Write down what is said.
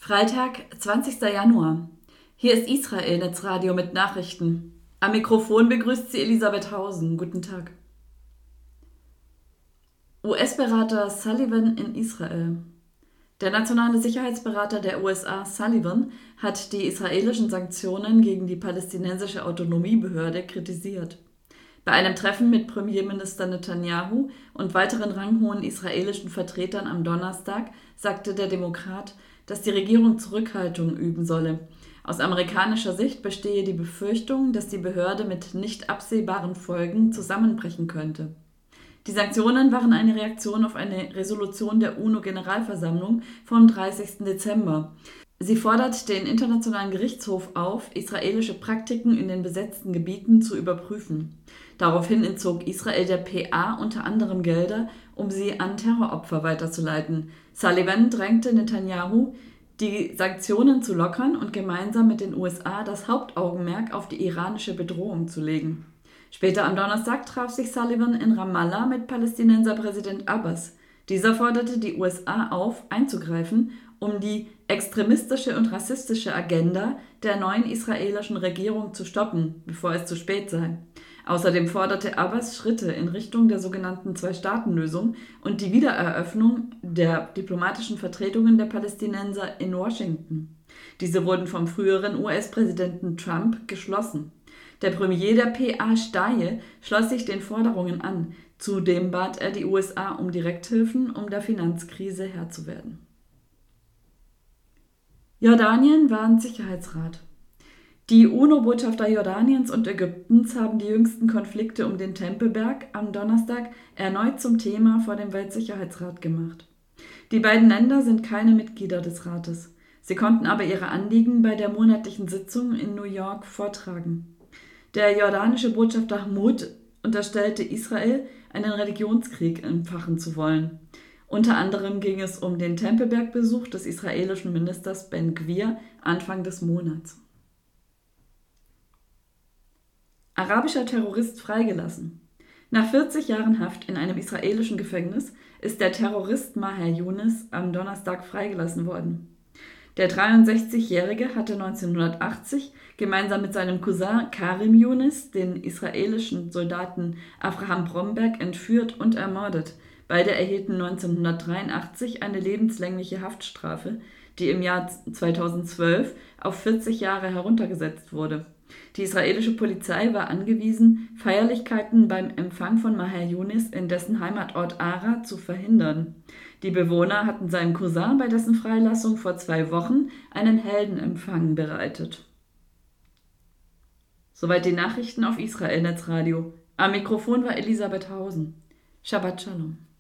Freitag, 20. Januar. Hier ist Israel Netzradio mit Nachrichten. Am Mikrofon begrüßt sie Elisabeth Hausen. Guten Tag. US-Berater Sullivan in Israel. Der nationale Sicherheitsberater der USA Sullivan hat die israelischen Sanktionen gegen die palästinensische Autonomiebehörde kritisiert. Bei einem Treffen mit Premierminister Netanyahu und weiteren ranghohen israelischen Vertretern am Donnerstag sagte der Demokrat, dass die Regierung Zurückhaltung üben solle. Aus amerikanischer Sicht bestehe die Befürchtung, dass die Behörde mit nicht absehbaren Folgen zusammenbrechen könnte. Die Sanktionen waren eine Reaktion auf eine Resolution der UNO-Generalversammlung vom 30. Dezember. Sie fordert den Internationalen Gerichtshof auf, israelische Praktiken in den besetzten Gebieten zu überprüfen. Daraufhin entzog Israel der PA unter anderem Gelder, um sie an Terroropfer weiterzuleiten. Sullivan drängte Netanyahu, die Sanktionen zu lockern und gemeinsam mit den USA das Hauptaugenmerk auf die iranische Bedrohung zu legen. Später am Donnerstag traf sich Sullivan in Ramallah mit Palästinenser Präsident Abbas. Dieser forderte die USA auf, einzugreifen, um die extremistische und rassistische Agenda der neuen israelischen Regierung zu stoppen, bevor es zu spät sei. Außerdem forderte Abbas Schritte in Richtung der sogenannten Zwei-Staaten-Lösung und die Wiedereröffnung der diplomatischen Vertretungen der Palästinenser in Washington. Diese wurden vom früheren US-Präsidenten Trump geschlossen. Der Premier der PA Staje schloss sich den Forderungen an. Zudem bat er die USA um Direkthilfen, um der Finanzkrise Herr zu werden. Jordanien warnt Sicherheitsrat. Die UNO-Botschafter Jordaniens und Ägyptens haben die jüngsten Konflikte um den Tempelberg am Donnerstag erneut zum Thema vor dem Weltsicherheitsrat gemacht. Die beiden Länder sind keine Mitglieder des Rates. Sie konnten aber ihre Anliegen bei der monatlichen Sitzung in New York vortragen. Der jordanische Botschafter Mahmoud unterstellte Israel, einen Religionskrieg entfachen zu wollen. Unter anderem ging es um den Tempelbergbesuch des israelischen Ministers Ben Gvir Anfang des Monats. Arabischer Terrorist freigelassen. Nach 40 Jahren Haft in einem israelischen Gefängnis ist der Terrorist Maher Younes am Donnerstag freigelassen worden. Der 63-Jährige hatte 1980 gemeinsam mit seinem Cousin Karim Younes den israelischen Soldaten Avraham Bromberg entführt und ermordet. Beide erhielten 1983 eine lebenslängliche Haftstrafe, die im Jahr 2012 auf 40 Jahre heruntergesetzt wurde. Die israelische Polizei war angewiesen, Feierlichkeiten beim Empfang von Maher Younes in dessen Heimatort Ara zu verhindern. Die Bewohner hatten seinem Cousin bei dessen Freilassung vor 2 Wochen einen Heldenempfang bereitet. Soweit die Nachrichten auf Israel Netzradio. Am Mikrofon war Elisabeth Hausen. Shabbat Shalom.